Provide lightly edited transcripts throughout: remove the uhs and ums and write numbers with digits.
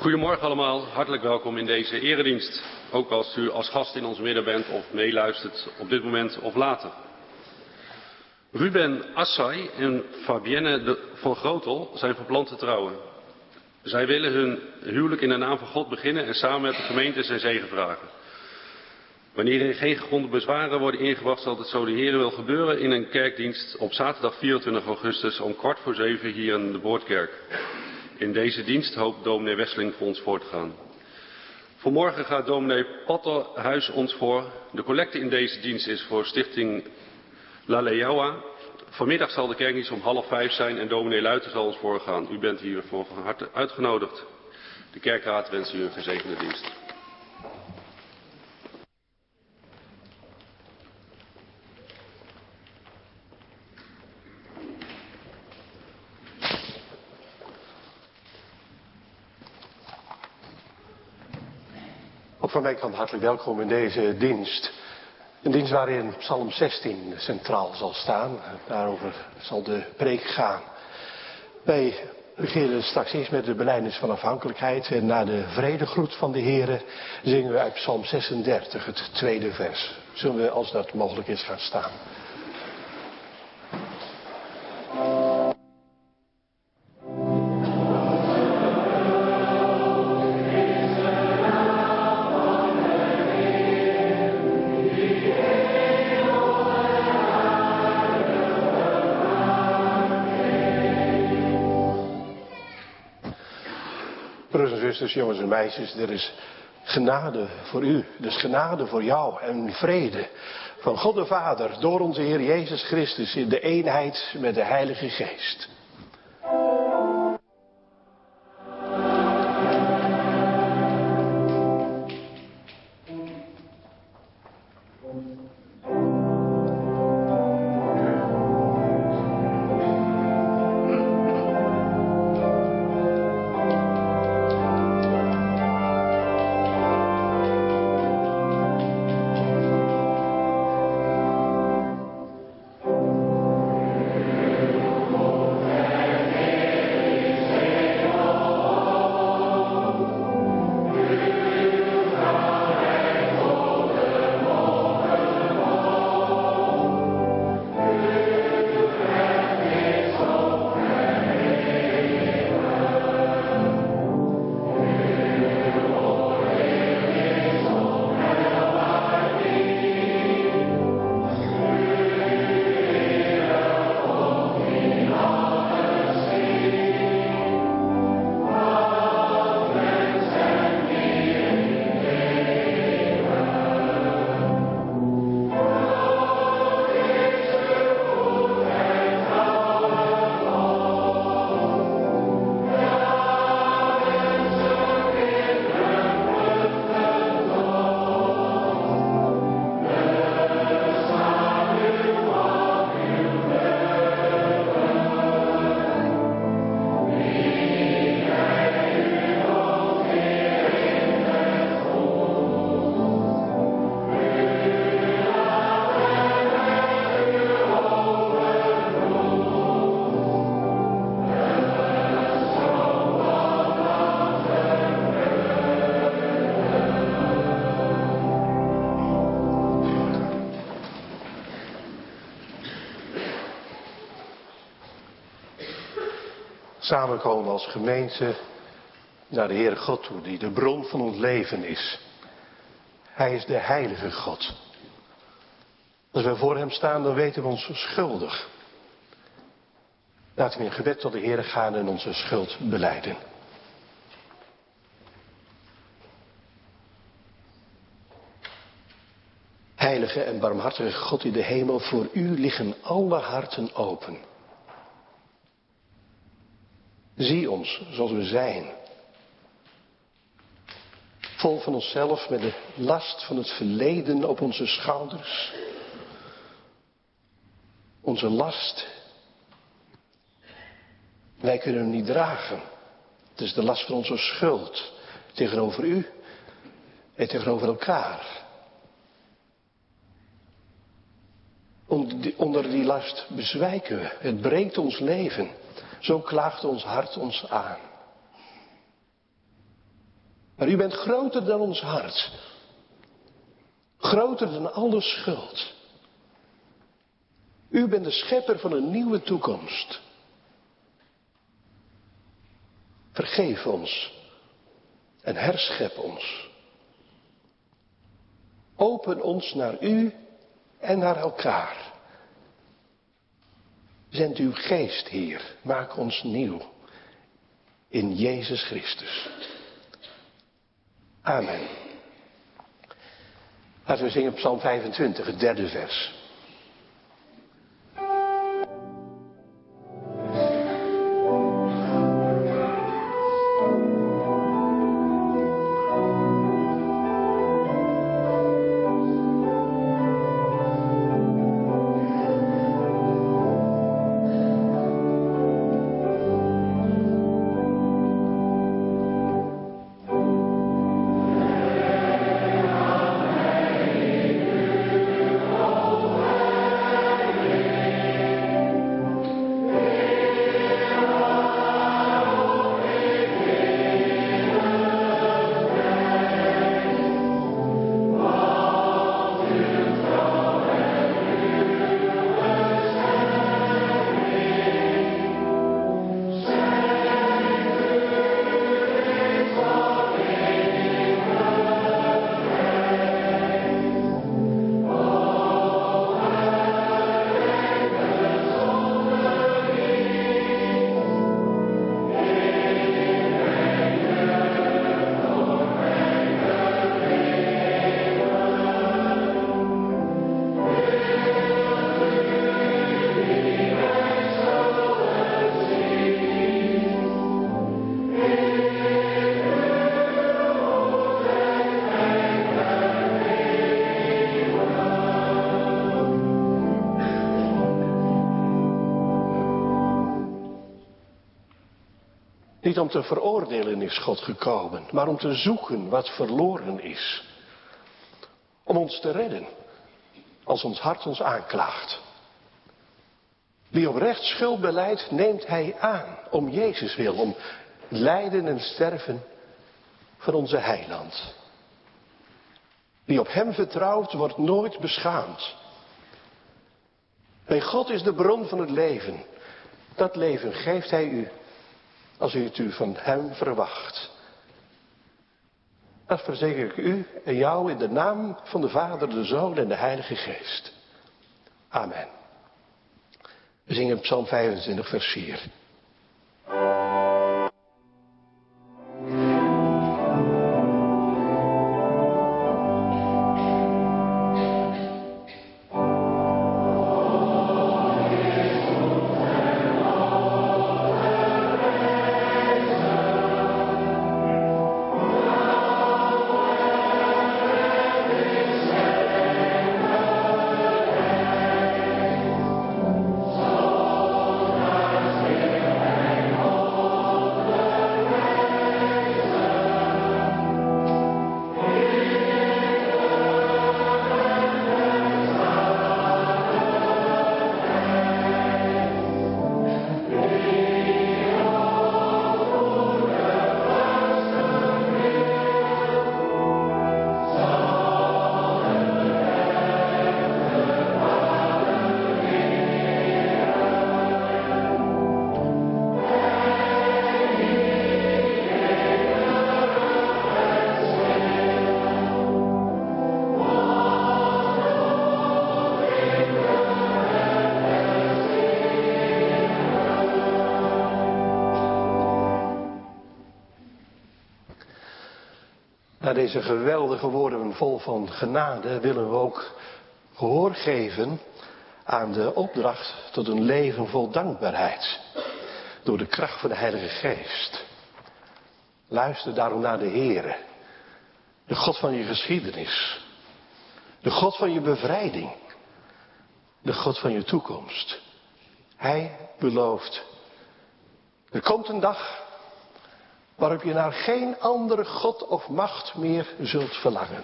Goedemorgen allemaal, hartelijk welkom in deze eredienst. Ook als u als gast in ons midden bent of meeluistert op dit moment of later. Ruben Assay en Fabienne van Grotel zijn van plan te trouwen. Zij willen hun huwelijk in de naam van God beginnen en samen met de gemeente zijn zegen vragen. Wanneer er geen gegronde bezwaren worden ingebracht, zal het zo de Heer wil gebeuren in een kerkdienst op zaterdag 24 augustus om 6:15 hier in de Boordkerk. In deze dienst hoopt dominee Wesseling voor ons voor te gaan. Vanmorgen gaat dominee Patterhuis ons voor. De collecte in deze dienst is voor stichting La Leaua. Vanmiddag zal de kerkdienst om 4:30 zijn en dominee Luiten zal ons voorgaan. U bent hiervoor van harte uitgenodigd. De kerkraad wenst u een gezegende dienst. Ook van mijn kant hartelijk welkom in deze dienst. Een dienst waarin Psalm 16 centraal zal staan. Daarover zal de preek gaan. Wij beginnen straks eerst met de belijdenis van afhankelijkheid. En na de vredegroet van de Heere zingen we uit Psalm 36, het tweede vers. Zullen we, als dat mogelijk is, gaan staan. Broeders en zusters, jongens en meisjes, er is genade voor u, er is genade voor jou en vrede van God de Vader door onze Heer Jezus Christus in de eenheid met de Heilige Geest. Samenkomen als gemeente naar de Heere God toe, die de bron van ons leven is. Hij is de heilige God. Als wij voor hem staan, dan weten we ons schuldig. Laten we in gebed tot de Heere gaan en onze schuld belijden. Heilige en barmhartige God in de hemel, voor u liggen alle harten open. Zie ons zoals we zijn. Vol van onszelf met de last van het verleden op onze schouders. Onze last. Wij kunnen hem niet dragen. Het is de last van onze schuld. Tegenover u en tegenover elkaar. Onder die last bezwijken we. Het breekt ons leven. Zo klaagt ons hart ons aan. Maar u bent groter dan ons hart. Groter dan alle schuld. U bent de schepper van een nieuwe toekomst. Vergeef ons en herschep ons. Open ons naar u en naar elkaar. Zend uw geest, Heer, maak ons nieuw in Jezus Christus. Amen. Laten we zingen Psalm 25, het 3e vers. Niet om te veroordelen is God gekomen, maar om te zoeken wat verloren is. Om ons te redden, als ons hart ons aanklaagt. Wie oprecht schuld belijdt, neemt hij aan, om Jezus wil, om lijden en sterven voor onze heiland. Wie op hem vertrouwt, wordt nooit beschaamd. Bij God is de bron van het leven. Dat leven geeft hij u, als u het van hem verwacht. Dat verzeker ik u en jou in de naam van de Vader, de Zoon en de Heilige Geest. Amen. We zingen Psalm 25, vers 4. Na deze geweldige woorden vol van genade willen we ook gehoor geven aan de opdracht tot een leven vol dankbaarheid. Door de kracht van de Heilige Geest. Luister daarom naar de Heere. De God van je geschiedenis. De God van je bevrijding. De God van je toekomst. Hij belooft. Er komt een dag waarop je naar geen andere God of macht meer zult verlangen.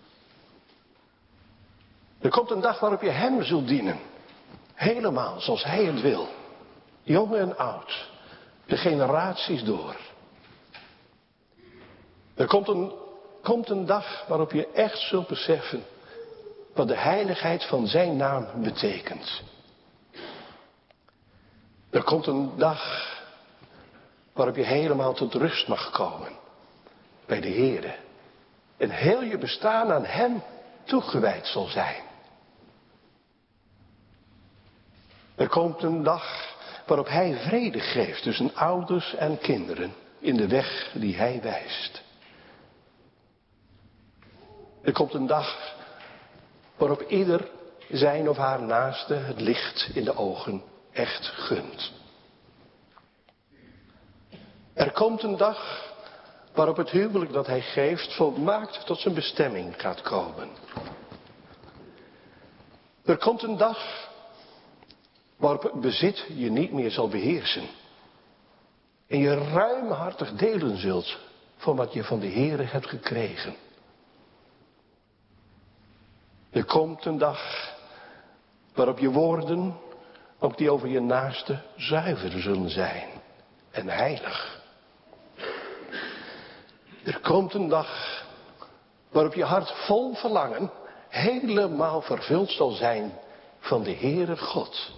Er komt een dag waarop je hem zult dienen. Helemaal zoals hij het wil. Jong en oud. De generaties door. Er komt een dag waarop je echt zult beseffen wat de heiligheid van zijn naam betekent. Er komt een dag waarop je helemaal tot rust mag komen bij de Heere. En heel je bestaan aan hem toegewijd zal zijn. Er komt een dag waarop hij vrede geeft tussen ouders en kinderen in de weg die hij wijst. Er komt een dag waarop ieder zijn of haar naaste het licht in de ogen echt gunt. Er komt een dag waarop het huwelijk dat hij geeft volmaakt tot zijn bestemming gaat komen. Er komt een dag waarop het bezit je niet meer zal beheersen. En je ruimhartig delen zult van wat je van de Heere hebt gekregen. Er komt een dag waarop je woorden, ook die over je naaste, zuiver zullen zijn en heilig. Er komt een dag waarop je hart vol verlangen helemaal vervuld zal zijn van de Heere God.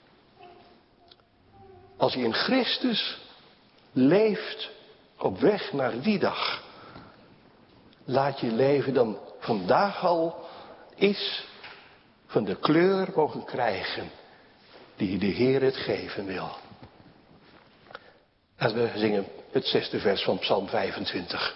Als je in Christus leeft op weg naar die dag, laat je leven dan vandaag al is van de kleur mogen krijgen die de Heer het geven wil. En we zingen het 6e vers van Psalm 25.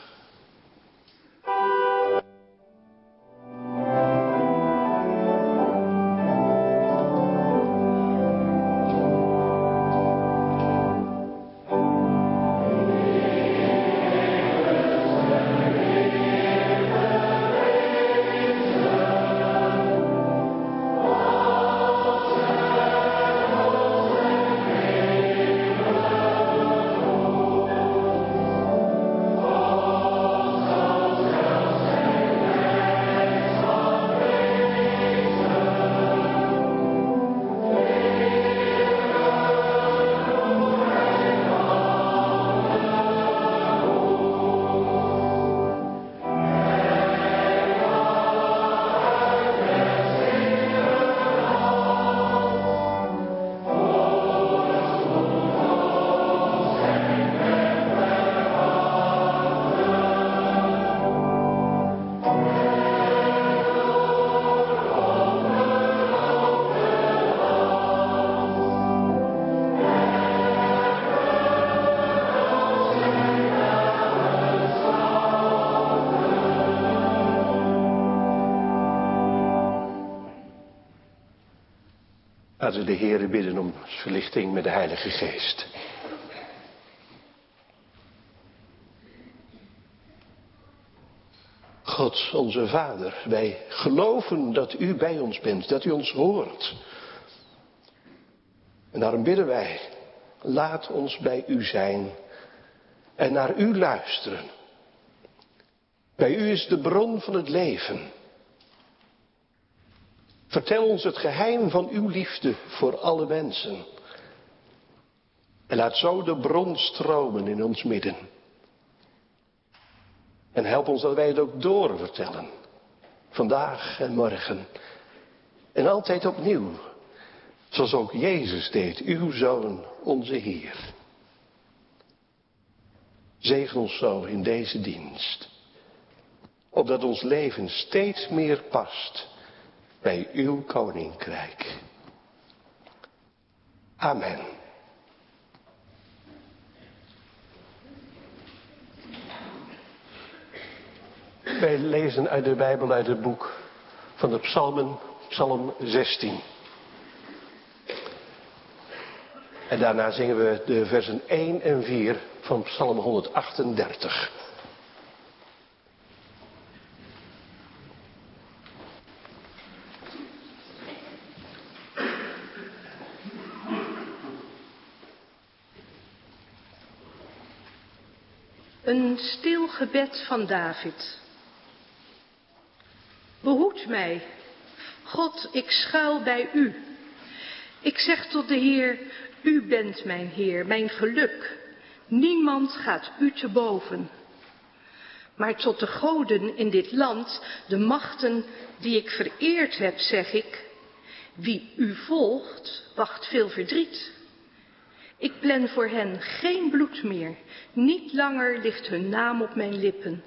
Laten we de Heere bidden om verlichting met de Heilige Geest. God, onze Vader, wij geloven dat u bij ons bent, dat u ons hoort. En daarom bidden wij, laat ons bij u zijn en naar u luisteren. Bij u is de bron van het leven. Vertel ons het geheim van uw liefde voor alle mensen. En laat zo de bron stromen in ons midden. En help ons dat wij het ook doorvertellen. Vandaag en morgen. En altijd opnieuw. Zoals ook Jezus deed, uw Zoon, onze Heer. Zegen ons zo in deze dienst. Opdat ons leven steeds meer past bij uw koninkrijk. Amen. Wij lezen uit de Bijbel, uit het boek van de Psalmen, Psalm 16. En daarna zingen we de versen 1 en 4 van Psalm 138. Een stil gebed van David. Behoed mij, God, ik schuil bij u. Ik zeg tot de Heer, u bent mijn Heer, mijn geluk. Niemand gaat u te boven. Maar tot de goden in dit land, de machten die ik vereerd heb, zeg ik, wie u volgt, wacht veel verdriet. Ik plen voor hen geen bloed meer, niet langer ligt hun naam op mijn lippen.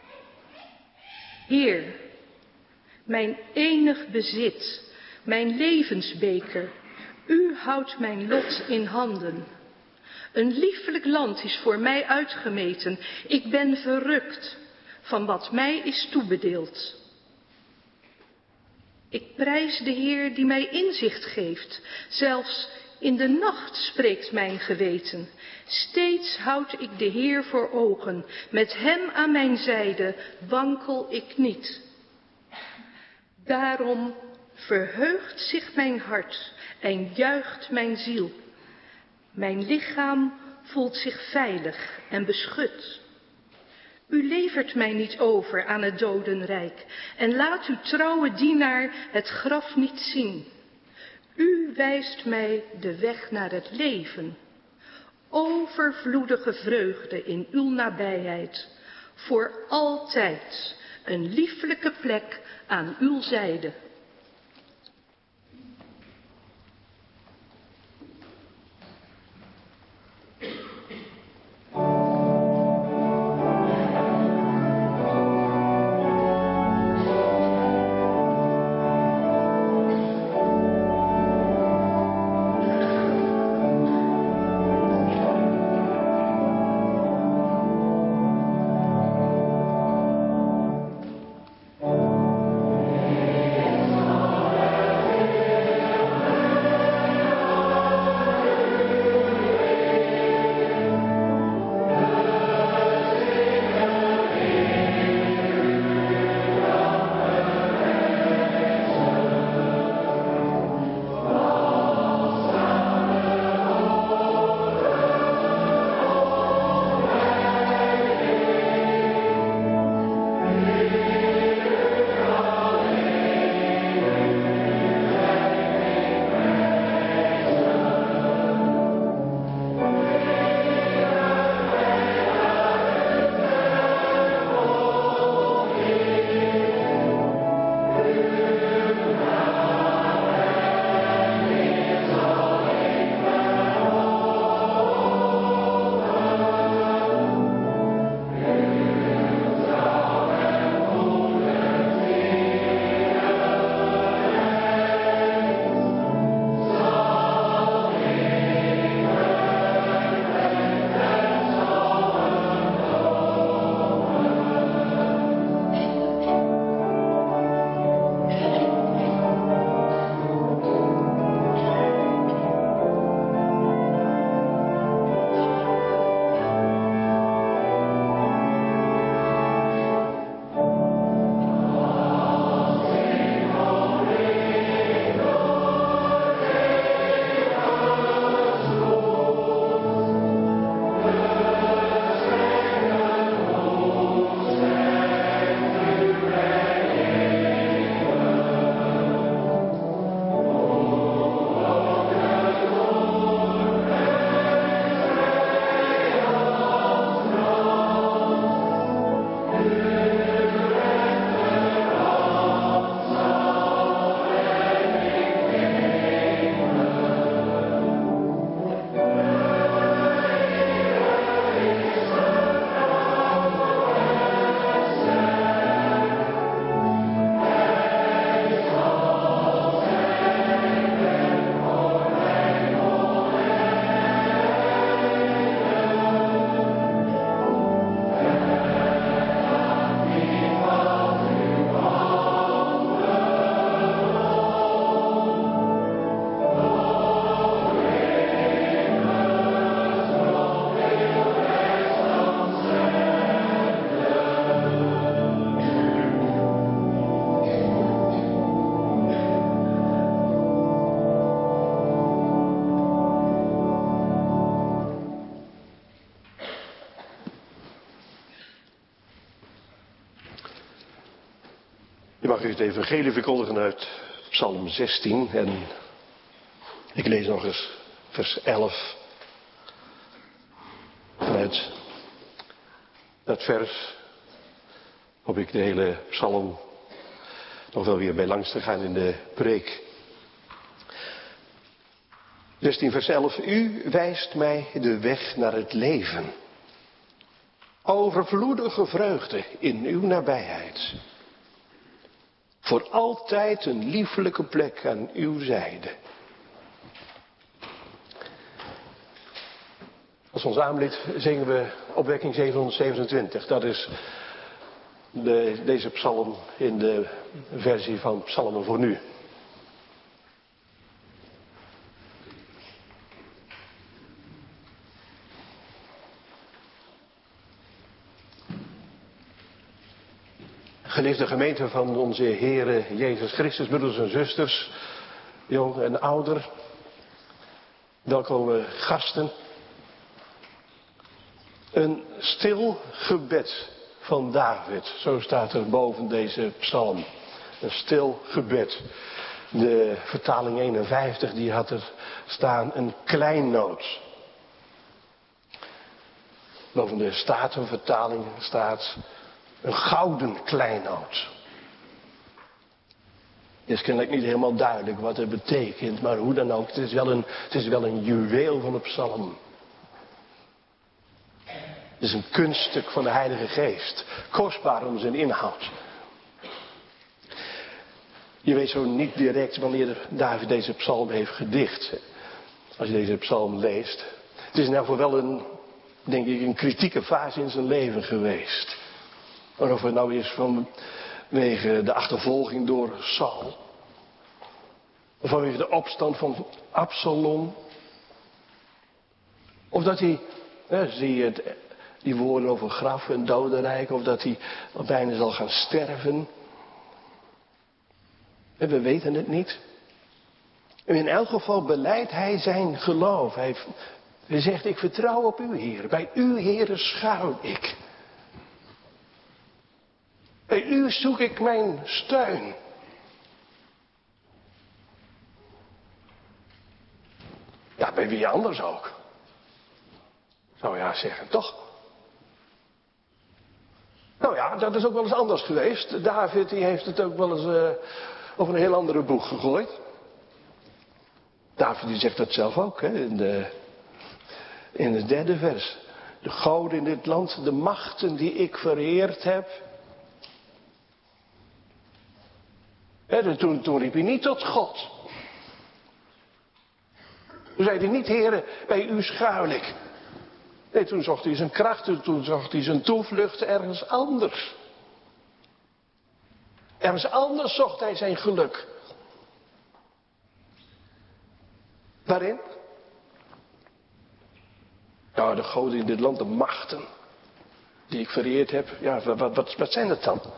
Heer, mijn enig bezit, mijn levensbeker, u houdt mijn lot in handen. Een liefelijk land is voor mij uitgemeten, ik ben verrukt van wat mij is toebedeeld. Ik prijs de Heer die mij inzicht geeft, zelfs in de nacht spreekt mijn geweten. Steeds houd ik de Heer voor ogen, met hem aan mijn zijde wankel ik niet. Daarom verheugt zich mijn hart en juicht mijn ziel. Mijn lichaam voelt zich veilig en beschut. U levert mij niet over aan het dodenrijk en laat uw trouwe dienaar het graf niet zien. U wijst mij de weg naar het leven. Overvloedige vreugde in uw nabijheid. Voor altijd een lieflijke plek aan uw zijde. mag u het evangelie verkondigen uit Psalm 16 en ik lees nog eens vers 11 vanuit dat vers hoop ik de hele psalm nog wel weer bij langs te gaan in de preek. 16 vers 11. U wijst mij de weg naar het leven. Overvloedige vreugde in uw nabijheid. Voor altijd een lieflijke plek aan uw zijde. Als ons aanbid zingen we opwekking 727. Dat is deze psalm in de versie van Psalmen voor nu. Geliefde gemeente van onze Heere Jezus Christus, broeders en zusters, jong en ouder, welkome gasten. Een stil gebed van David, zo staat er boven deze psalm. Een stil gebed. De vertaling 51 die had er staan een kleinood. Boven de Statenvertaling staat een gouden kleinood. Het is kennelijk niet helemaal duidelijk wat het betekent, maar hoe dan ook, het is wel een juweel van de psalm. Het is een kunststuk van de Heilige Geest. Kostbaar om zijn inhoud. Je weet zo niet direct wanneer David deze psalm heeft gedicht. Als je deze psalm leest. Het is in ieder geval wel denk ik, een kritieke fase in zijn leven geweest. Maar of het nou is vanwege de achtervolging door Saul. Of vanwege de opstand van Absalom. Of dat hij, zie je het, die woorden over graf en dodenrijk. Of dat hij al bijna zal gaan sterven. En we weten het niet. En in elk geval belijdt hij zijn geloof. Hij zegt, ik vertrouw op u, Heer. Bij u, Heere, schuil ik. Bij u zoek ik mijn steun. Ja, bij wie anders ook. Zou je zeggen, toch? Nou ja, dat is ook wel eens anders geweest. David die heeft het ook wel eens over een heel andere boeg gegooid. David die zegt dat zelf ook, hè, in het 3e vers. De goden in dit land, de machten die ik vereerd heb. Hè, toen riep hij niet tot God. Toen zei hij niet, Heere, bij u schuil ik. Nee, toen zocht hij zijn kracht, toen zocht hij zijn toevlucht ergens anders. Ergens anders zocht hij zijn geluk. Waarin? Nou, de goden in dit land, de machten die ik vereerd heb. Ja, wat zijn dat dan?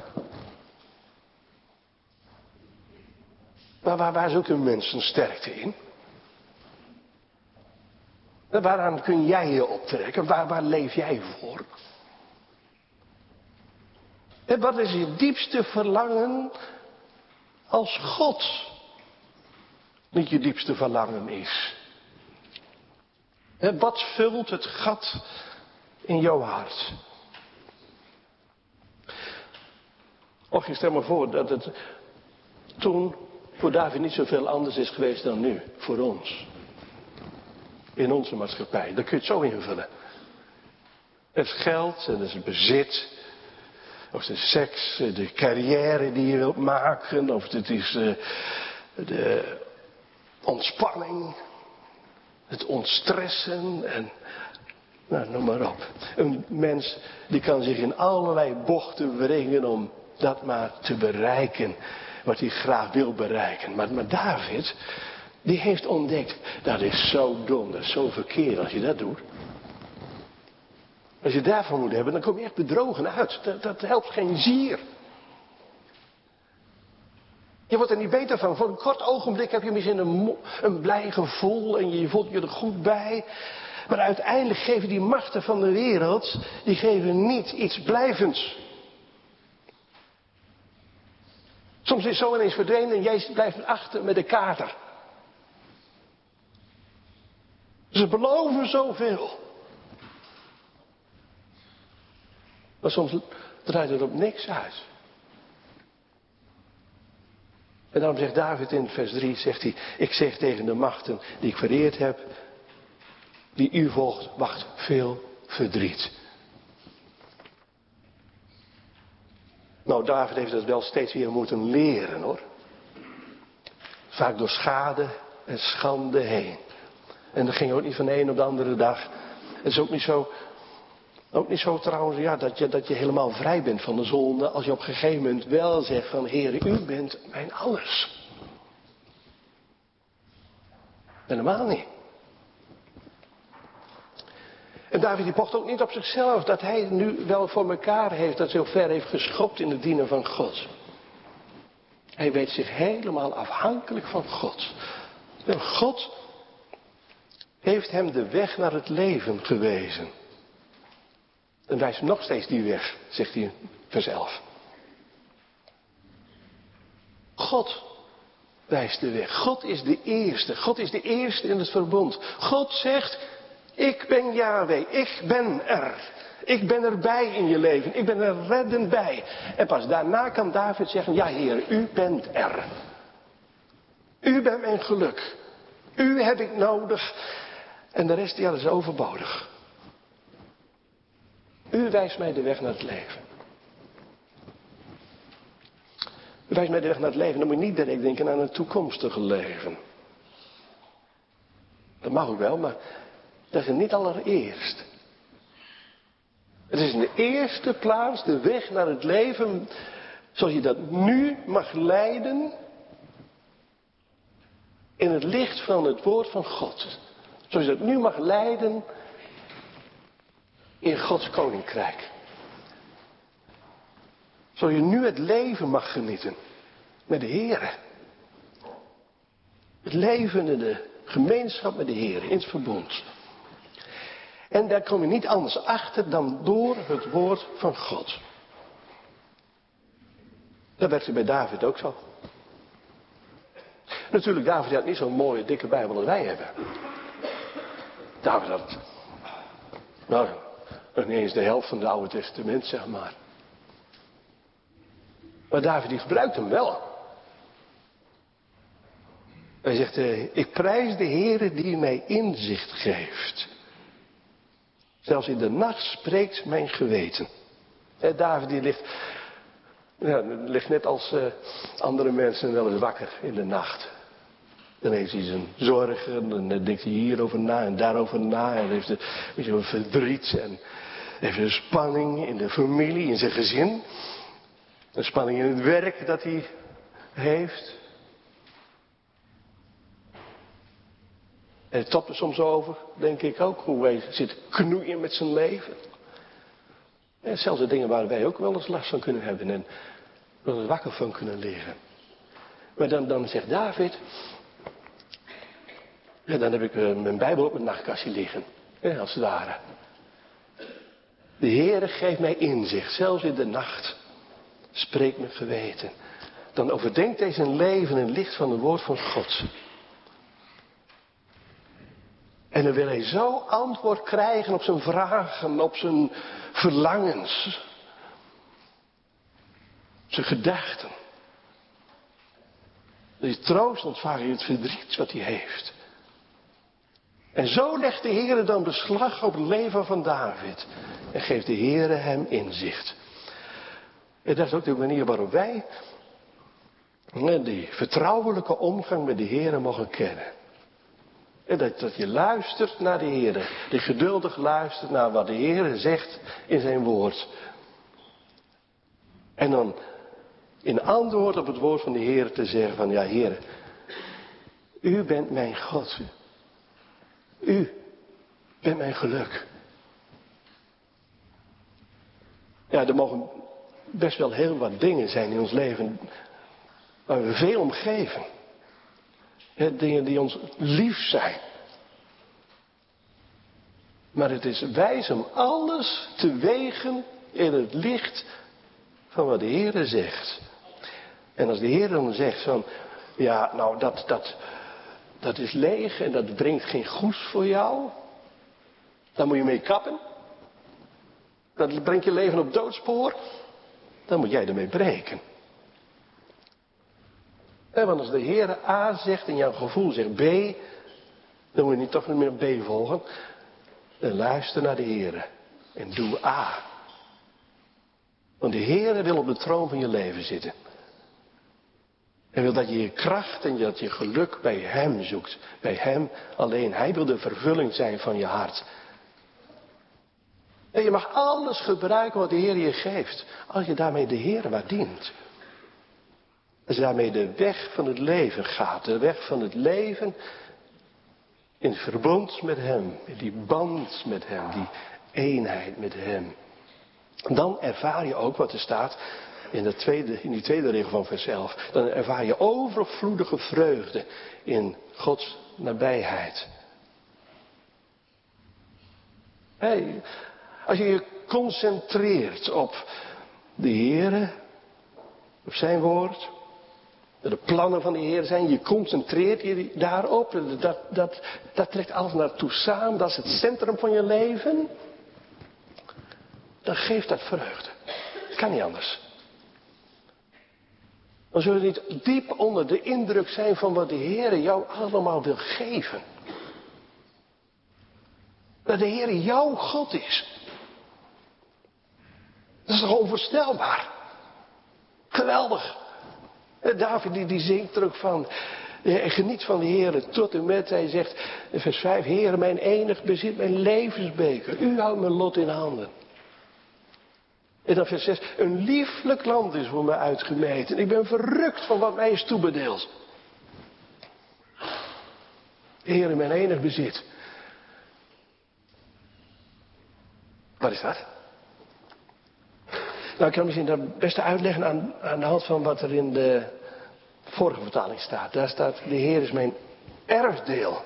Maar waar zoeken mensen sterkte in? Waaraan kun jij je optrekken? Waar leef jij voor? En wat is je diepste verlangen als God niet je diepste verlangen is? En wat vult het gat in jouw hart? Of je stel maar voor dat het toen voor David niet zoveel anders is geweest dan nu, voor ons. In onze maatschappij, dan kun je het zo invullen. Het geld en het bezit, of de seks, de carrière die je wilt maken, of het is de ontspanning, het ontstressen en nou, noem maar op. Een mens die kan zich in allerlei bochten wringen om dat maar te bereiken, wat hij graag wil bereiken. Maar David, die heeft ontdekt, dat is zo dom, dat is zo verkeerd als je dat doet. Als je daarvan moet hebben, dan kom je echt bedrogen uit. Dat helpt geen zier. Je wordt er niet beter van. Voor een kort ogenblik heb je misschien een blij gevoel en je voelt je er goed bij. Maar uiteindelijk geven die machten van de wereld, die geven niet iets blijvends. Soms is zo ineens verdwenen en jij blijft achter met de kater. Ze beloven zoveel. Maar soms draait het op niks uit. En daarom zegt David in vers 3, zegt hij, ik zeg tegen de machten die ik vereerd heb, die u volgt, wacht veel verdriet. Nou, David heeft dat wel steeds weer moeten leren, hoor. Vaak door schade en schande heen. En dat ging ook niet van de een op de andere dag. Het is ook niet zo trouwens, ja, dat je helemaal vrij bent van de zonde, als je op een gegeven moment wel zegt van, Heer, u bent mijn alles. Helemaal niet. En David die pocht ook niet op zichzelf, dat hij het nu wel voor elkaar heeft, dat hij zo ver heeft geschopt in het dienen van God. Hij weet zich helemaal afhankelijk van God. En God heeft hem de weg naar het leven gewezen. En wijst hem nog steeds die weg, zegt hij in vers 11. God wijst de weg. God is de eerste. God is de eerste in het verbond. God zegt, ik ben Yahweh, ik ben er. Ik ben erbij in je leven. Ik ben er reddend bij. En pas daarna kan David zeggen, ja Heer, u bent er. U bent mijn geluk. U heb ik nodig. En de rest, ja, dat is overbodig. U wijst mij de weg naar het leven. U wijst mij de weg naar het leven. Dan moet je niet direct denken aan een toekomstige leven. Dat mag ook wel, maar dat is het niet allereerst. Het is in de eerste plaats de weg naar het leven zoals je dat nu mag leiden in het licht van het woord van God. Zoals je dat nu mag leiden in Gods koninkrijk. Zoals je nu het leven mag genieten met de Heer. Het leven in de gemeenschap met de Heer, in het verbond. En daar kom je niet anders achter dan door het woord van God. Dat werkte bij David ook zo. Natuurlijk, David had niet zo'n mooie dikke Bijbel als wij hebben. David had, nou, nog niet eens de helft van het Oude Testament, zeg maar. Maar David die gebruikt hem wel. Hij zegt, ik prijs de Heere die mij inzicht geeft. Zelfs in de nacht spreekt mijn geweten. David die ligt net als andere mensen wel eens wakker in de nacht. Dan heeft hij zijn zorgen, dan denkt hij hierover na en daarover na. En heeft een verdriet en heeft een spanning in de familie, in zijn gezin. Een spanning in het werk dat hij heeft. En het topt er soms over, denk ik ook, hoe hij zit knoeien met zijn leven. En zelfs de dingen waar wij ook wel eens last van kunnen hebben en wel eens wakker van kunnen liggen. Maar dan zegt David, ja, dan heb ik mijn Bijbel op mijn nachtkastje liggen, als het ware. De Heere geeft mij inzicht, zelfs in de nacht. Spreekt mijn geweten. Dan overdenkt hij zijn leven in het licht van het woord van God. En dan wil hij zo antwoord krijgen op zijn vragen, op zijn verlangens. Zijn gedachten. Dat hij troost ontvangt in het verdriet wat hij heeft. En zo legt de Heere dan beslag op het leven van David. En geeft de Heere hem inzicht. En dat is ook de manier waarop wij die vertrouwelijke omgang met de Heere mogen kennen. En dat je luistert naar de Heere. Dat je geduldig luistert naar wat de Heere zegt in zijn woord. En dan in antwoord op het woord van de Heere te zeggen van ja Heere, u bent mijn God. U bent mijn geluk. Ja, er mogen best wel heel wat dingen zijn in ons leven waar we veel om geven. Dingen die ons lief zijn. Maar het is wijs om alles te wegen in het licht van wat de Heere zegt. En als de Heere dan zegt van, ja nou dat is leeg en dat brengt geen goeds voor jou. Dan moet je mee kappen. Dat brengt je leven op doodspoor. dan moet jij ermee breken. Want als de Heer A zegt en jouw gevoel zegt B, dan moet je niet toch niet meer B volgen. Dan luister naar de Heer en doe A. Want de Heer wil op de troon van je leven zitten. Hij wil dat je je kracht en dat je geluk bij Hem zoekt. Bij Hem alleen. Hij wil de vervulling zijn van je hart. En je mag alles gebruiken wat de Heer je geeft. Als je daarmee de Heer maar dient. Als je daarmee de weg van het leven gaat. De weg van het leven in verbond met Hem. In die band met Hem. Die eenheid met Hem. Dan ervaar je ook wat er staat in die tweede regel van vers 11. Dan ervaar je overvloedige vreugde in Gods nabijheid. Als je je concentreert op de Heere, op zijn woord, de plannen van de Heer zijn, je concentreert je daarop, dat trekt alles naartoe samen, dat is het centrum van je leven, dan geeft dat vreugde. Het kan niet anders. Dan zul je niet diep onder de indruk zijn van wat de Heer jou allemaal wil geven. Dat de Heer jouw God is. Dat is toch onvoorstelbaar. Geweldig. David die zingt er ook van. Hij geniet van de Heer tot en met. Hij zegt in vers 5. Heer, mijn enig bezit, mijn levensbeker. U houdt mijn lot in handen. En dan vers 6. Een lieflijk land is voor mij uitgemeten. Ik ben verrukt van wat mij is toebedeeld. Heer, mijn enig bezit. Wat is dat? Nou, ik kan misschien dat beste uitleggen aan de hand van wat er in de vorige vertaling staat. Daar staat, de Heer is mijn erfdeel.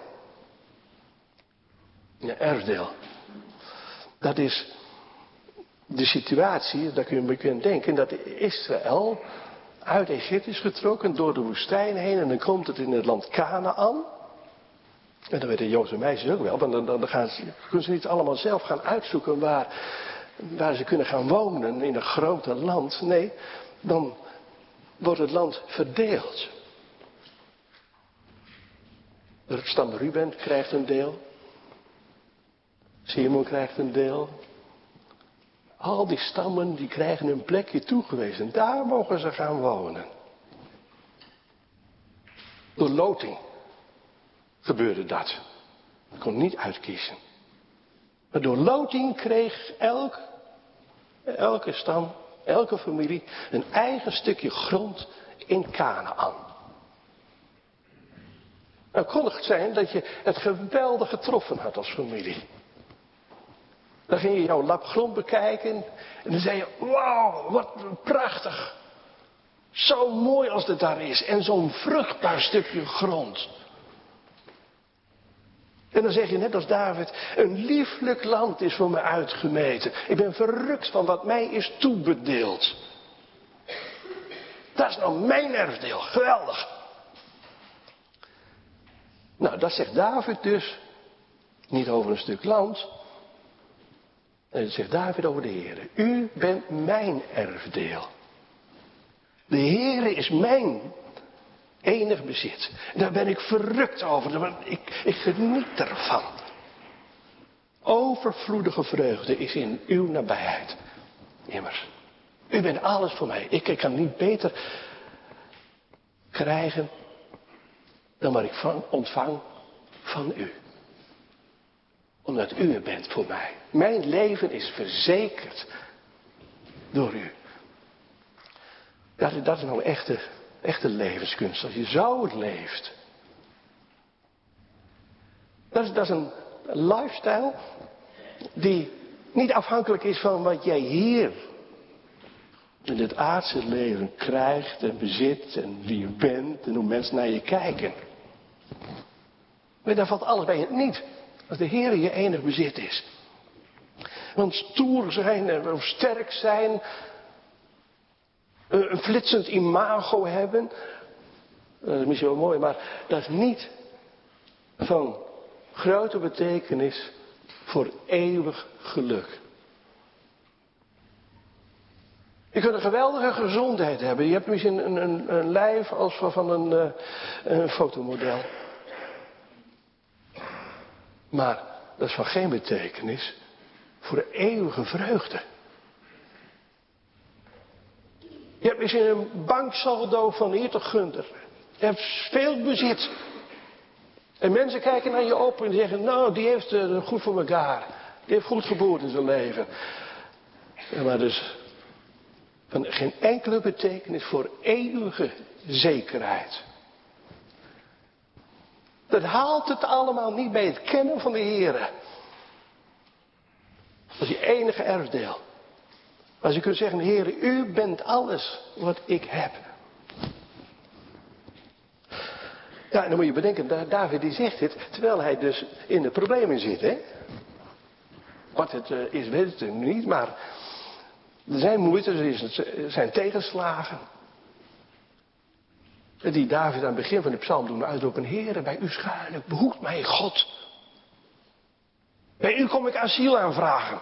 Ja, erfdeel. Dat is de situatie, daar kun je een beetje aan denken, dat Israël uit Egypte is getrokken door de woestijn heen en dan komt het in het land Kanaan. En dan weten Joodse meisjes ook wel, want dan kunnen ze niet allemaal zelf gaan uitzoeken waar ze kunnen gaan wonen in een grote land. Nee, dan wordt het land verdeeld. De stam Ruben krijgt een deel. Simon krijgt een deel. Al die stammen die krijgen een plekje toegewezen. Daar mogen ze gaan wonen. Door loting gebeurde dat. Ik kon niet uitkiezen. Maar door loting kreeg elke stam, elke familie een eigen stukje grond in Kanaan. Nou kon het zijn dat je het geweldig getroffen had als familie. Dan ging je jouw lap grond bekijken en dan zei je, wauw, wat prachtig. Zo mooi als het daar is en zo'n vruchtbaar stukje grond. En dan zeg je net als David, een lieflijk land is voor mij uitgemeten. Ik ben verrukt van wat mij is toebedeeld. Dat is nou mijn erfdeel, geweldig. Nou, dat zegt David dus niet over een stuk land. Nee, dat zegt David over de Heer. U bent mijn erfdeel. De Heer is mijn enig bezit. Daar ben ik verrukt over. Ik geniet ervan. Overvloedige vreugde is in uw nabijheid. Immers. U bent alles voor mij. Ik kan niet beter krijgen dan wat ik ontvang van u. Omdat u er bent voor mij. Mijn leven is verzekerd door u. Dat is nou echte levenskunst. Als je zo het leeft. Dat is een lifestyle die niet afhankelijk is van wat jij hier in het aardse leven krijgt en bezit en wie je bent en hoe mensen naar je kijken. Maar daar valt alles bij je niet. Als de Heer je enig bezit is. Want stoer zijn of sterk zijn, een flitsend imago hebben, dat is misschien wel mooi, maar dat is niet van grote betekenis voor eeuwig geluk. Je kunt een geweldige gezondheid hebben. Je hebt misschien een lijf als van een fotomodel. Maar dat is van geen betekenis voor de eeuwige vreugde. Je hebt misschien een banksaldo van hier tot Gunther. Je hebt veel bezit. En mensen kijken naar je op en zeggen, nou, die heeft het goed voor elkaar. Die heeft goed geboerd in zijn leven. Ja, maar dus van geen enkele betekenis voor eeuwige zekerheid. Dat haalt het allemaal niet bij het kennen van de Heere. Dat is je enige erfdeel. Als je kunt zeggen, Heere, u bent alles wat ik heb. Ja, en dan moet je bedenken, David die zegt dit, terwijl hij dus in de problemen zit, hè. Wat het is, weet ik niet, maar er zijn moeite, er zijn tegenslagen. Die David aan het begin van de psalm doen uitroepen, Heere, bij u schuil ik, behoed mij God. Bij u kom ik asiel aanvragen.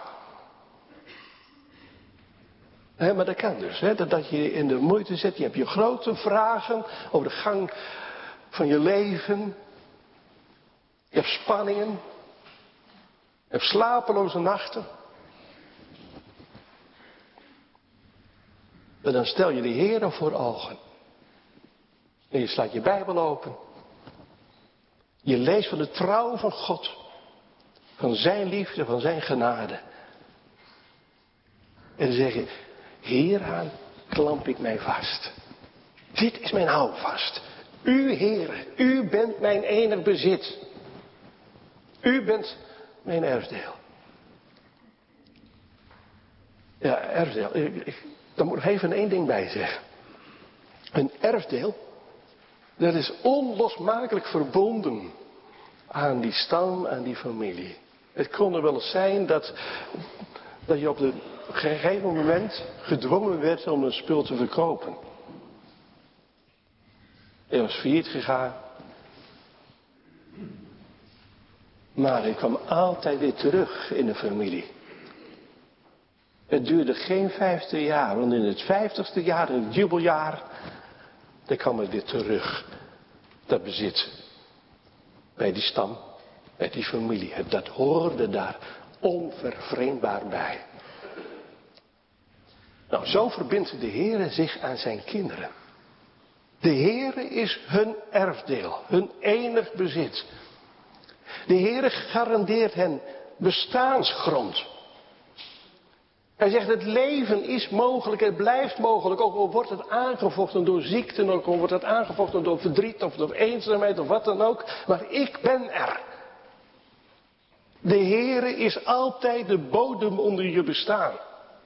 Maar dat kan dus, dat je in de moeite zit, je hebt je grote vragen over de gang van je leven. Je hebt spanningen. Je hebt slapeloze nachten. En dan stel je de Heer voor ogen. En je slaat je Bijbel open. Je leest van de trouw van God. Van zijn liefde, van zijn genade. En dan zeg je, hieraan klamp ik mij vast. Dit is mijn houvast. U, Heere, u bent mijn enig bezit. U bent mijn erfdeel. Ja, erfdeel. Daar moet ik even één ding bij zeggen. Een erfdeel, dat is onlosmakelijk verbonden aan die stam, aan die familie. Het kon er wel eens zijn dat je op een gegeven moment gedwongen werd om een spul te verkopen. Je was failliet gegaan. Maar ik kwam altijd weer terug in de familie. Het duurde geen 50 jaar, want in het 50ste jaar, in het jubeljaar, dan kwam het weer terug. Dat bezit. Bij die stam, bij die familie. Dat hoorde daar onvervreemdbaar bij. Nou, zo verbindt de Heere zich aan zijn kinderen. De Heere is hun erfdeel, hun enig bezit. De Heere garandeert hen bestaansgrond. Hij zegt, het leven is mogelijk, het blijft mogelijk, ook al wordt het aangevochten door ziekten, ook al wordt het aangevochten door verdriet of door eenzaamheid of wat dan ook, maar ik ben er. De Heere is altijd de bodem onder je bestaan.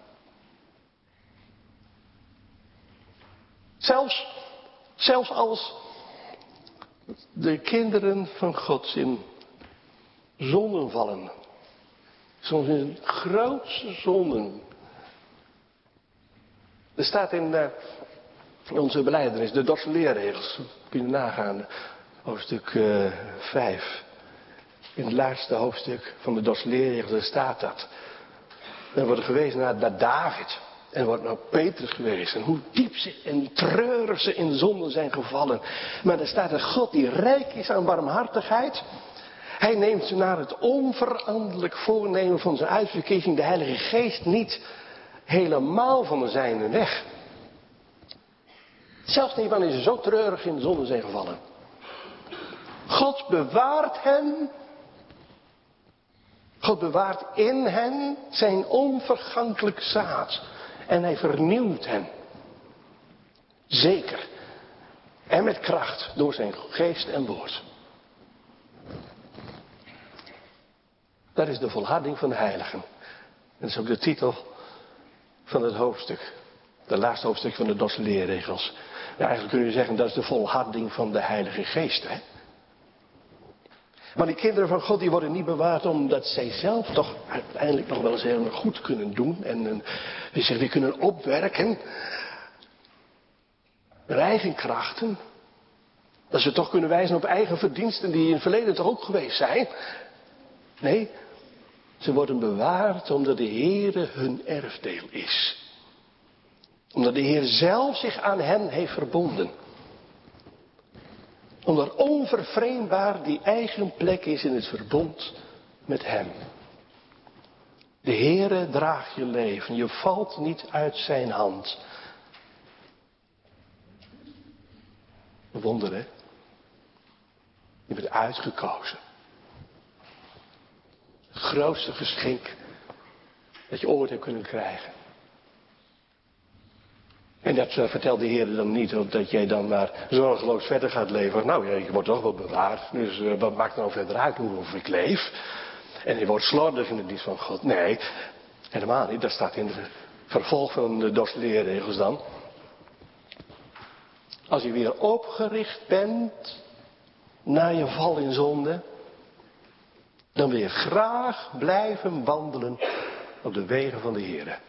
Zelfs als de kinderen van God in zonden vallen. Soms in grootste zonden. Er staat in onze belijdenis, de Dordtse leerregels. Kun je nagaan, hoofdstuk 5. In het laatste hoofdstuk van de Dordtse leerregels, daar staat dat. Er wordt gewezen naar David. En er wordt naar Petrus geweest. En hoe diep ze en treurig ze in zonde zijn gevallen. Maar er staat een God die rijk is aan barmhartigheid. Hij neemt ze naar het onveranderlijk voornemen van zijn uitverkiezing, de Heilige Geest, niet helemaal van de zijne weg. Zelfs niet wanneer ze zo treurig in de zonde zijn gevallen. God bewaart hen. God bewaart in hen zijn onvergankelijk zaad. En hij vernieuwt hen. Zeker. En met kracht door zijn geest en woord. Dat is de volharding van de heiligen. Dat is ook de titel van het hoofdstuk. Het laatste hoofdstuk van de Dordtse leerregels. Ja, eigenlijk kun je zeggen, dat is de volharding van de Heilige Geest. Hè? Maar die kinderen van God, die worden niet bewaard omdat zij zelf toch uiteindelijk nog wel eens heel goed kunnen doen. En zich weer kunnen opwerken. Met eigen krachten. Dat ze toch kunnen wijzen op eigen verdiensten die in het verleden toch ook geweest zijn. Nee, ze worden bewaard omdat de Heere hun erfdeel is. Omdat de Heer zelf zich aan hen heeft verbonden. Omdat onvervreemdbaar die eigen plek is in het verbond met hem. De Heere draagt je leven. Je valt niet uit zijn hand. Een wonder, hè? Je bent uitgekozen. Het grootste geschenk dat je ooit hebt kunnen krijgen. En dat vertelt de Heer dan niet, dat jij dan maar zorgeloos verder gaat leven. Nou ja, je wordt toch wel bewaard, dus wat maakt er nou verder uit hoe ik leef? En je wordt slordig in de dienst van God. Nee, helemaal niet. Dat staat in het vervolg van de leerregels dan. Als je weer opgericht bent na je val in zonde, dan wil je graag blijven wandelen op de wegen van de Heer.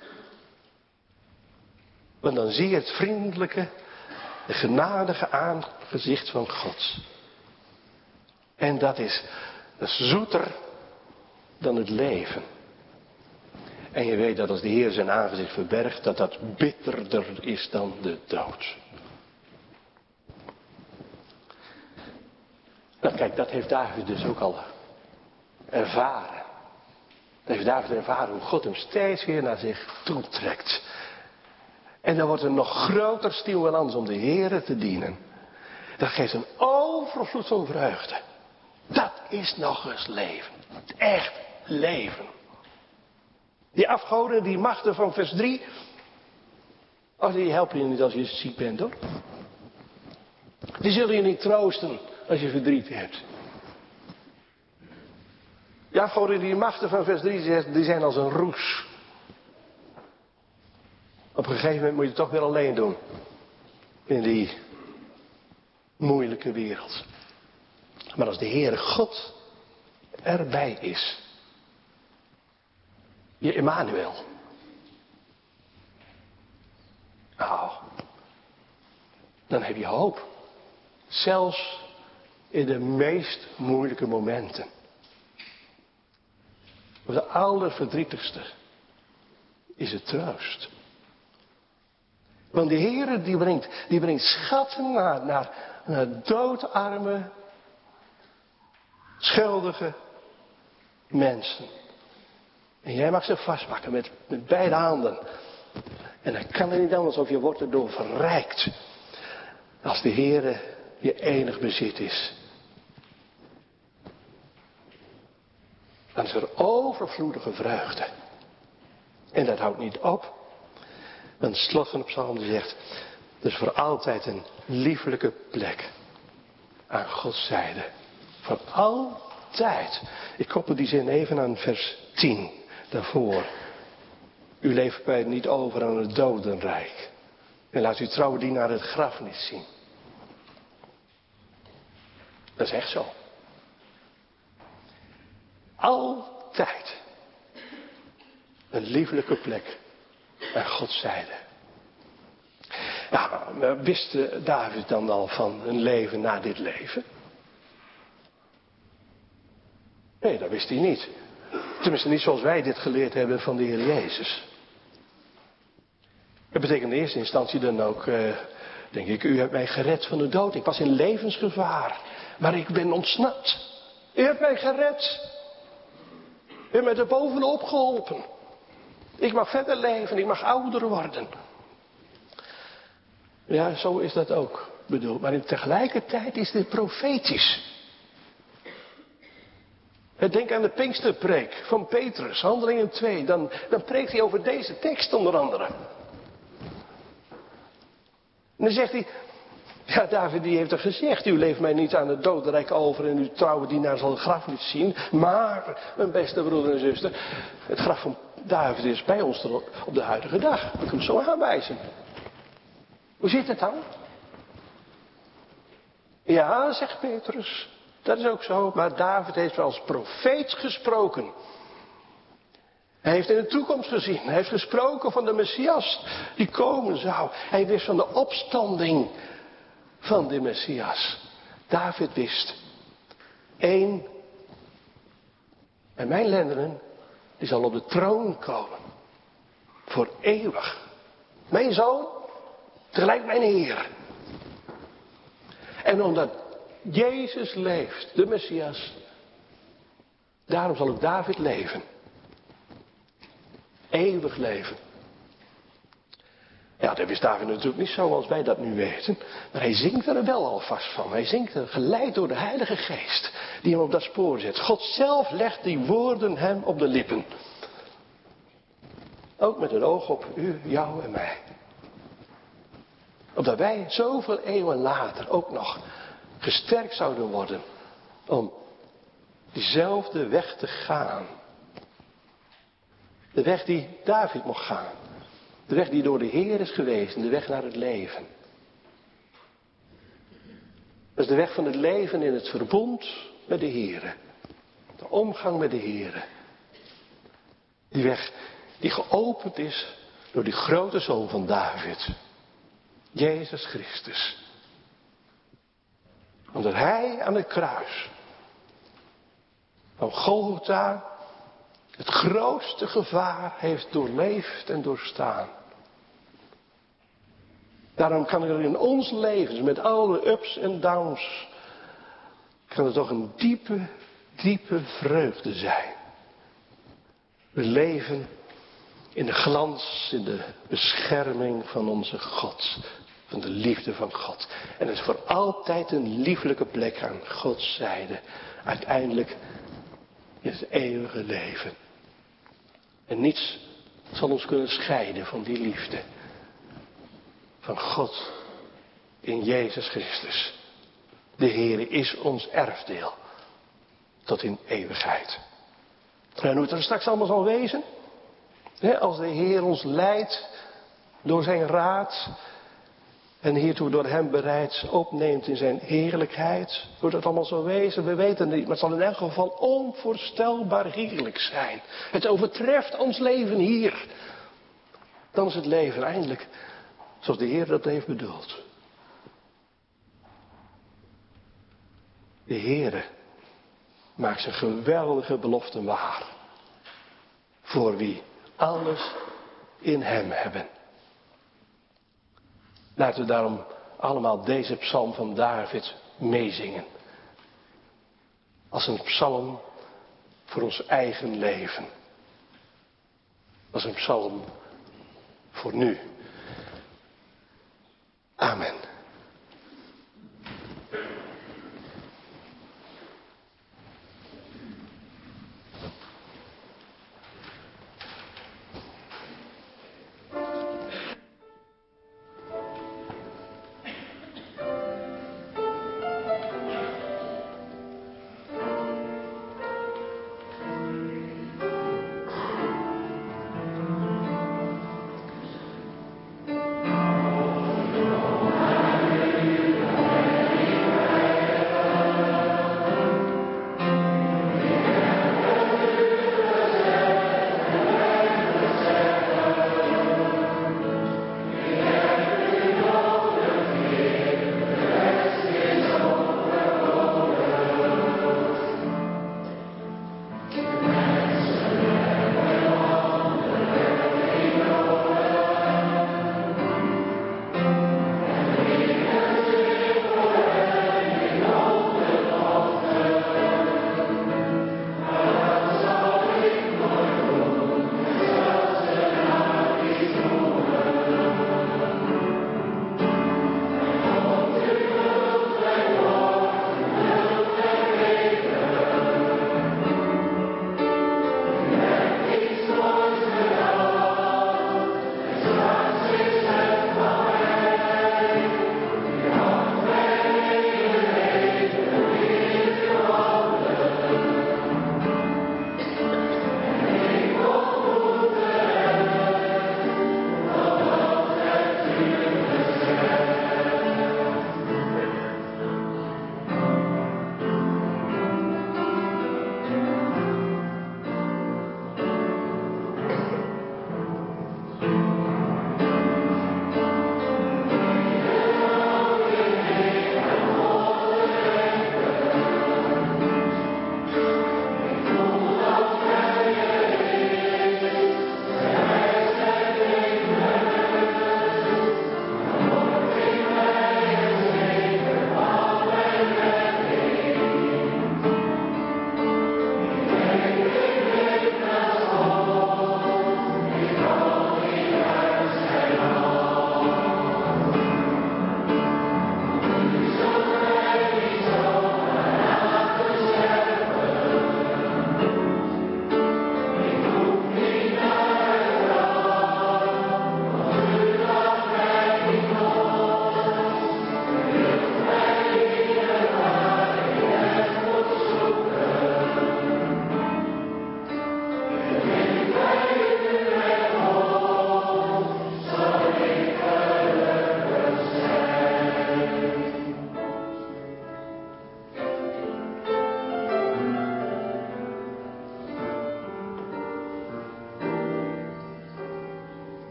Want dan zie je het vriendelijke, de genadige aangezicht van God. En dat is zoeter dan het leven. En je weet dat als de Heer zijn aangezicht verbergt, dat dat bitterder is dan de dood. Nou kijk, dat heeft David dus ook al ervaren. Dat heeft David ervaren hoe God hem steeds weer naar zich toetrekt. En dan wordt er nog groter stimulans om de Heere te dienen. Dat geeft een overvloed van vreugde. Dat is nog eens leven. Echt leven. Die afgoden, die machten van vers 3. Oh, die helpen je niet als je ziek bent, hoor. Die zullen je niet troosten als je verdriet hebt. Die afgoden, die machten van vers 3, die zijn als een roes. Op een gegeven moment moet je het toch weer alleen doen. In die moeilijke wereld. Maar als de Heere God erbij is. Je Emmanuel. Nou. Dan heb je hoop. Zelfs in de meest moeilijke momenten. Op de allerverdrietigste is het troost. Want de Heere die brengt schatten naar doodarme, schuldige mensen. En jij mag ze vastpakken met beide handen. En dan kan het niet anders of je wordt erdoor verrijkt. Als de Heere je enig bezit is. Dan is er overvloedige vreugde. En dat houdt niet op. Want het slot van de psalm zegt, er is voor altijd een liefelijke plek aan Gods zijde. Voor altijd. Ik koppel die zin even aan vers 10 daarvoor. U levert mij niet over aan het dodenrijk. En laat uw trouwe dienaar het graf niet zien. Dat is echt zo. Altijd een lieflijke plek aan Gods zijde. Ja, wist David dan al van een leven na dit leven? Nee, dat wist hij niet. Tenminste niet zoals wij dit geleerd hebben van de Heer Jezus. Dat betekent in eerste instantie dan ook, denk ik, u hebt mij gered van de dood. Ik was in levensgevaar, maar ik ben ontsnapt. U hebt mij gered. U hebt mij er bovenop geholpen. Ik mag verder leven, ik mag ouder worden. Ja, zo is dat ook bedoeld. Maar tegelijkertijd is dit profetisch. Denk aan de Pinksterpreek van Petrus, Handelingen 2. Dan preekt hij over deze tekst onder andere. En dan zegt hij, ja, David die heeft er gezegd, u leeft mij niet aan het dodenrijk over en uw trouwe dienaar zal het graf niet zien. Maar, mijn beste broeder en zuster, het graf van David is bij ons op de huidige dag. Ik kan hem zo aanwijzen. Hoe zit het dan? Ja, zegt Petrus, dat is ook zo, maar David heeft wel als profeet gesproken. Hij heeft in de toekomst gezien. Hij heeft gesproken van de Messias die komen zou. Hij wist van de opstanding van de Messias. David wist. En mijn lendenen, die zal op de troon komen. Voor eeuwig. Mijn zoon, tegelijk mijn Heer. En omdat Jezus leeft, de Messias, daarom zal ook David leven. Eeuwig leven. Ja, dat wist David natuurlijk niet zoals wij dat nu weten. Maar hij zingt er wel alvast van. Hij zingt er geleid door de Heilige Geest. Die hem op dat spoor zet. God zelf legt die woorden hem op de lippen. Ook met een oog op u, jou en mij. Opdat wij zoveel eeuwen later ook nog gesterkt zouden worden. Om diezelfde weg te gaan. De weg die David mocht gaan. De weg die door de Heer is gewezen. De weg naar het leven. Dat is de weg van het leven in het verbond met de Heer. De omgang met de Heer. Die weg die geopend is door die grote zoon van David. Jezus Christus. Omdat hij aan het kruis van Golgotha het grootste gevaar heeft doorleefd en doorstaan. Daarom kan er in ons leven, met alle ups en downs, kan er toch een diepe, diepe vreugde zijn. We leven in de glans, in de bescherming van onze God. Van de liefde van God. En het is voor altijd een lieflijke plek aan Gods zijde. Uiteindelijk in het eeuwige leven. En niets zal ons kunnen scheiden van die liefde. Van God in Jezus Christus. De Heer is ons erfdeel. Tot in eeuwigheid. En hoe het er straks allemaal zal wezen. Als de Heer ons leidt door zijn raad. En hiertoe door hem bereids opneemt in zijn heerlijkheid. Hoe dat allemaal zal wezen, we weten het niet. Maar het zal in elk geval onvoorstelbaar heerlijk zijn. Het overtreft ons leven hier. Dan is het leven eindelijk zoals de Heer dat heeft bedoeld. De Heere maakt zijn geweldige beloften waar. Voor wie alles in hem hebben. Laten we daarom allemaal deze psalm van David meezingen. Als een psalm voor ons eigen leven. Als een psalm voor nu. Amen.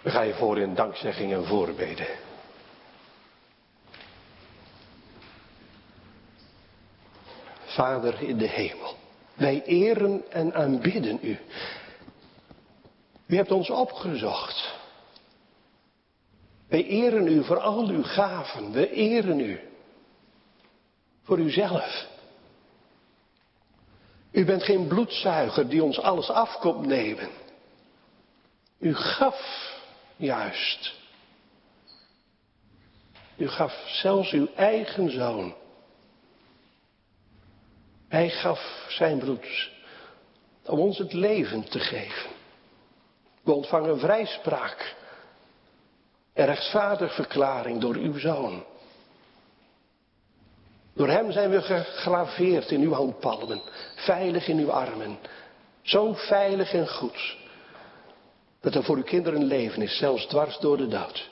We gaan je voor in dankzegging en voorbeden. Vader in de hemel, wij eren en aanbidden u. U hebt ons opgezocht. Wij eren u voor al uw gaven. We eren u voor uzelf. U bent geen bloedzuiger die ons alles af komt nemen. U gaf juist. U gaf zelfs uw eigen zoon. Hij gaf zijn bloed om ons het leven te geven. We ontvangen vrijspraak en rechtvaardigverklaring door uw zoon. Door hem zijn we gegraveerd in uw handpalmen, veilig in uw armen. Zo veilig en goed, dat er voor uw kinderen leven is, zelfs dwars door de dood.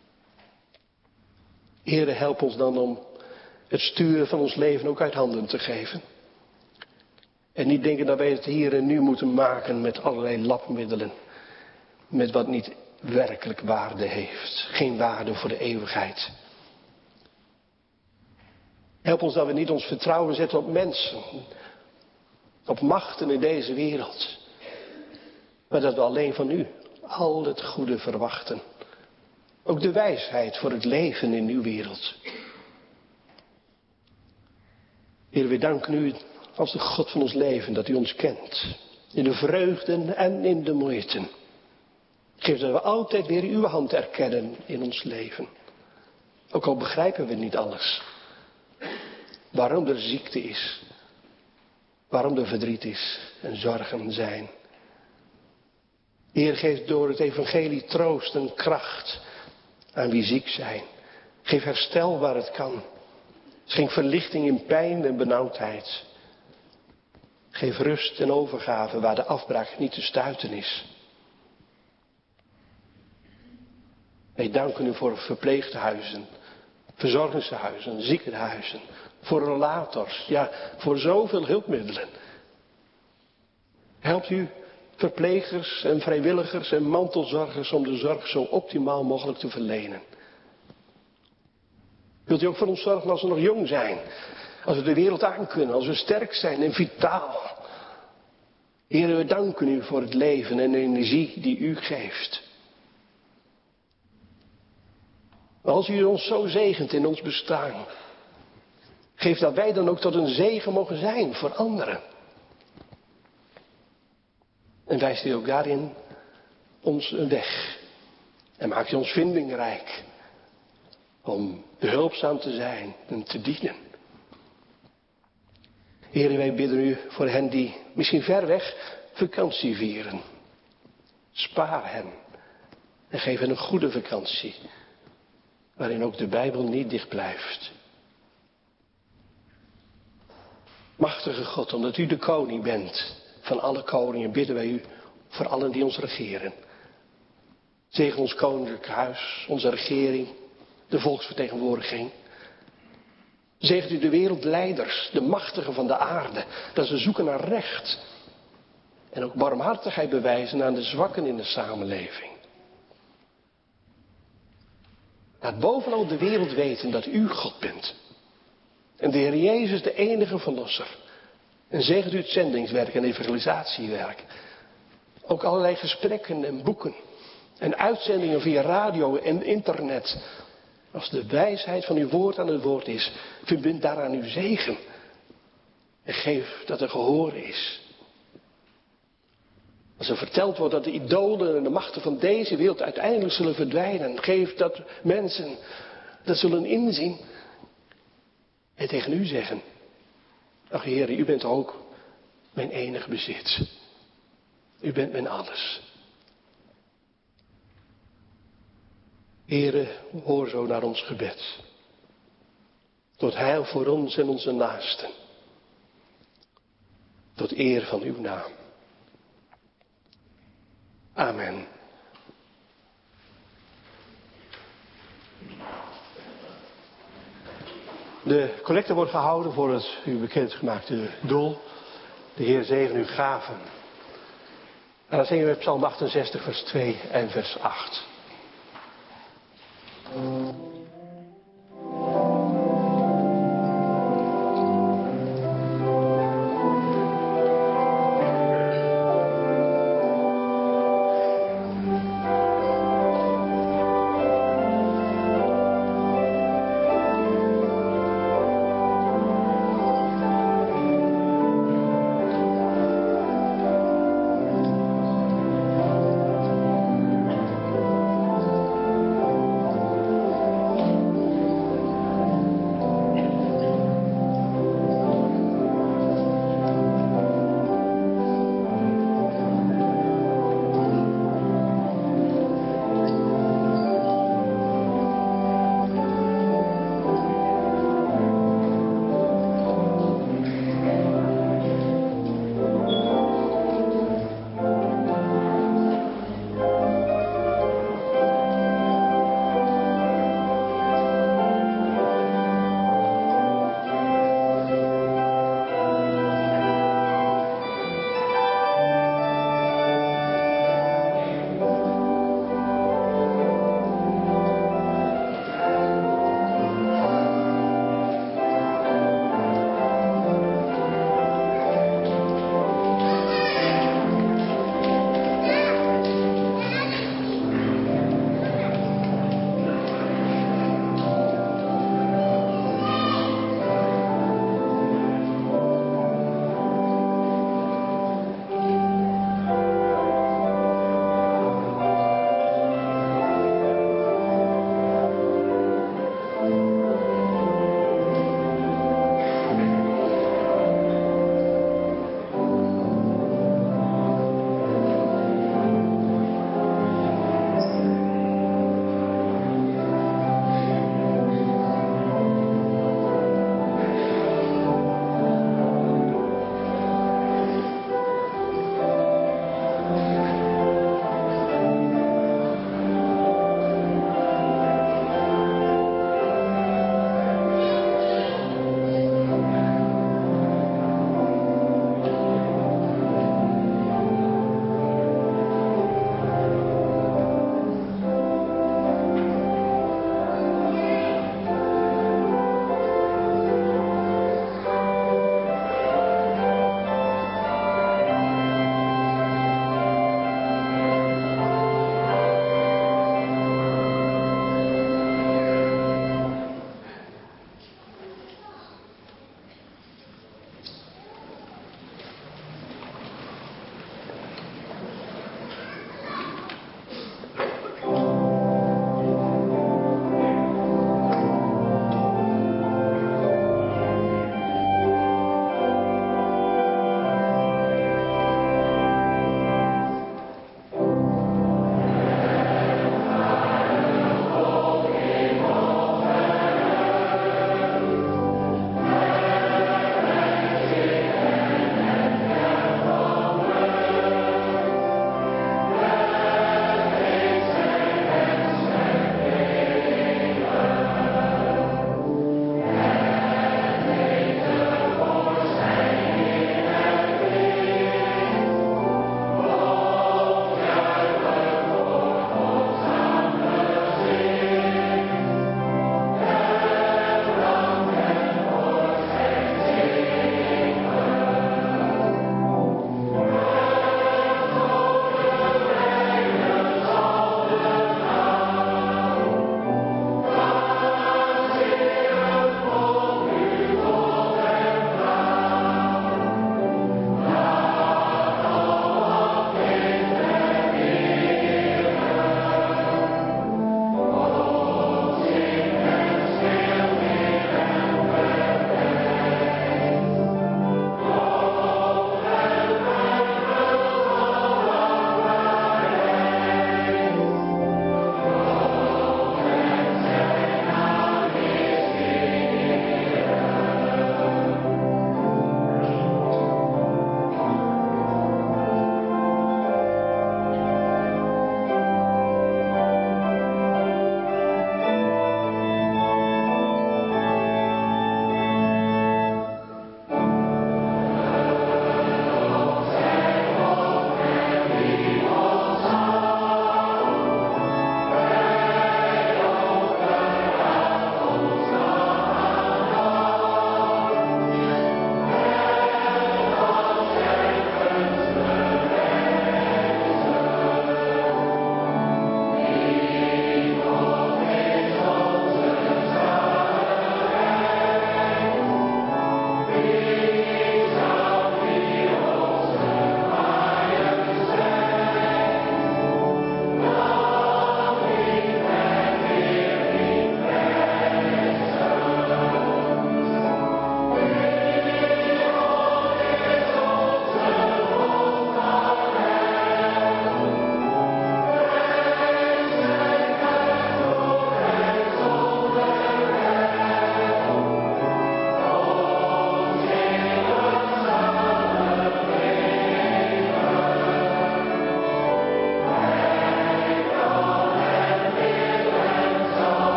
Heere, help ons dan om het sturen van ons leven ook uit handen te geven. En niet denken dat wij het hier en nu moeten maken met allerlei labmiddelen. Met wat niet werkelijk waarde heeft. Geen waarde voor de eeuwigheid. Help ons dat we niet ons vertrouwen zetten op mensen. Op machten in deze wereld. Maar dat we alleen van u al het goede verwachten. Ook de wijsheid voor het leven in uw wereld. Heer, we danken u als de God van ons leven dat u ons kent. In de vreugden en in de moeiten. Geef dat we altijd weer uw hand erkennen in ons leven. Ook al begrijpen we niet alles. Waarom er ziekte is. Waarom er verdriet is en zorgen zijn. Heer, geef door het evangelie troost en kracht aan wie ziek zijn. Geef herstel waar het kan. Schenk verlichting in pijn en benauwdheid. Geef rust en overgave waar de afbraak niet te stuiten is. Wij danken u voor verpleeghuizen, verzorgingshuizen, ziekenhuizen, voor relators, ja, voor zoveel hulpmiddelen. Helpt u verplegers en vrijwilligers en mantelzorgers om de zorg zo optimaal mogelijk te verlenen. Wilt u ook voor ons zorgen als we nog jong zijn, als we de wereld aankunnen, als we sterk zijn en vitaal. Heer, we danken u voor het leven en de energie die u geeft. Maar als u ons zo zegent in ons bestaan, geef dat wij dan ook tot een zegen mogen zijn voor anderen. En wijst u ook daarin ons een weg. En maakt u ons vindingrijk om behulpzaam te zijn en te dienen. Heer, wij bidden u voor hen die misschien ver weg vakantie vieren. Spaar hen en geef hen een goede vakantie. Waarin ook de Bijbel niet dicht blijft. Machtige God, omdat u de koning bent van alle koningen, bidden wij u voor allen die ons regeren. Zegen ons koninklijk huis, onze regering, de volksvertegenwoordiging. Zegent u de wereldleiders, de machtigen van de aarde, dat ze zoeken naar recht. En ook barmhartigheid bewijzen aan de zwakken in de samenleving. Laat bovenal de wereld weten dat u God bent. En de Heer Jezus de enige verlosser. En zegent u het zendingswerk en evangelisatiewerk. Ook allerlei gesprekken en boeken. En uitzendingen via radio en internet. Als de wijsheid van uw woord aan het woord is, verbind daaraan uw zegen. En geef dat er gehoor is. Als er verteld wordt dat de idolen en de machten van deze wereld uiteindelijk zullen verdwijnen. Geef dat mensen dat zullen inzien. En tegen u zeggen. Ach Heer, u bent ook mijn enig bezit. U bent mijn alles. Heere, hoor zo naar ons gebed. Tot heil voor ons en onze naasten. Tot eer van uw naam. Amen. De collecte wordt gehouden voor het u bekendgemaakte doel. De Heer zegen uw gaven. En dan zingen we Psalm 68 vers 2 en vers 8.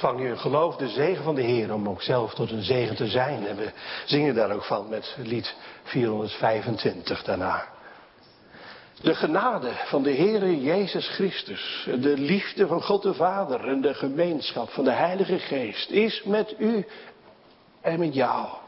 ontvang nu een geloof de zegen van de Heer om ook zelf tot een zegen te zijn. En we zingen daar ook van met lied 425 daarna. De genade van de Heere Jezus Christus, de liefde van God de Vader en de gemeenschap van de Heilige Geest is met u en met jou.